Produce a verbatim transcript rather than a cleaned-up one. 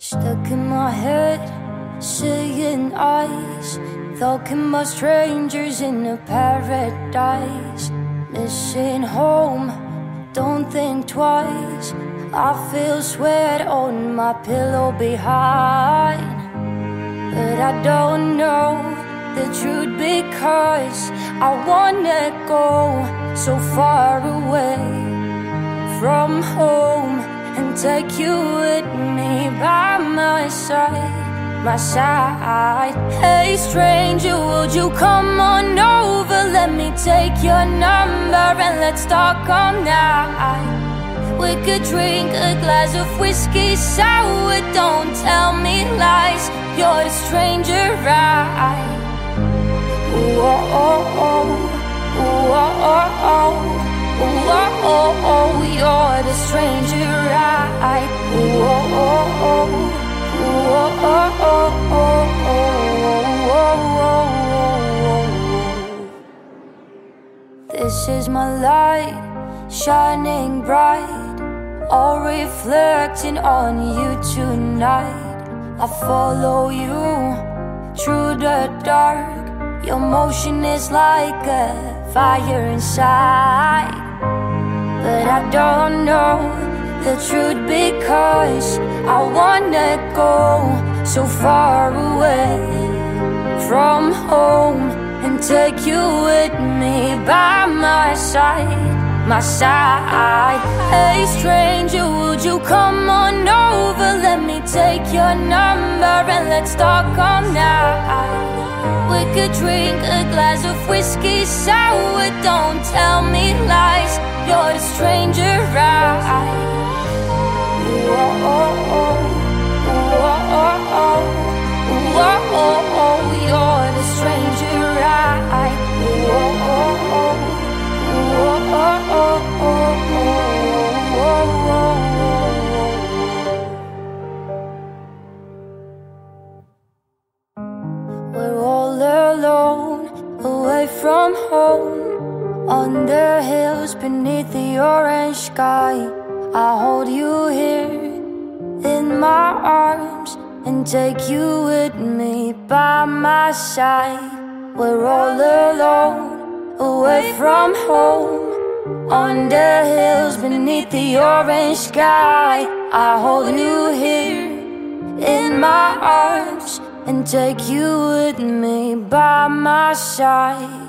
Stuck in my head, seeing eyes, talking about strangers in a paradise. Missing home, don't think twice. I feel sweat on my pillow behind, but I don't know the truth because I wanna go so far away from home and take you with me by my side, my side. Hey stranger, would you come on over? Let me take your number and let's talk all night. We could drink a glass of whiskey sour. Don't tell me lies, you're the stranger, right? Ooh, oh, oh, oh. Ooh, oh, oh, oh. Ooh, oh, oh, oh. You're the stranger, right? Ooh, oh, oh, oh. Ooh, oh, oh, oh, oh, oh, oh, oh. This is my light, shining bright, all reflecting on you tonight. I follow you through the dark. Your motion is like a fire inside, but I don't know the truth because I wanna go so far away from home and take you with me by my side, my side. Hey stranger, would you come on over? Let me take your number and let's talk all night. We could drink a glass of whiskey sour. Don't tell me lies, you're the stranger, right? Ooh, oh, oh, oh. Ooh, oh, oh, oh. Ooh, oh, oh, oh. You're the stranger, right? Ooh, oh, oh, oh. Ooh, oh, oh, oh, oh, oh, oh, oh. We're all alone, away from home, on the hills beneath the orange sky. I hold you here in my arms and take you with me by my side. We're all alone, away from home, on the hills beneath the orange sky. I hold you here in my arms and take you with me by my side.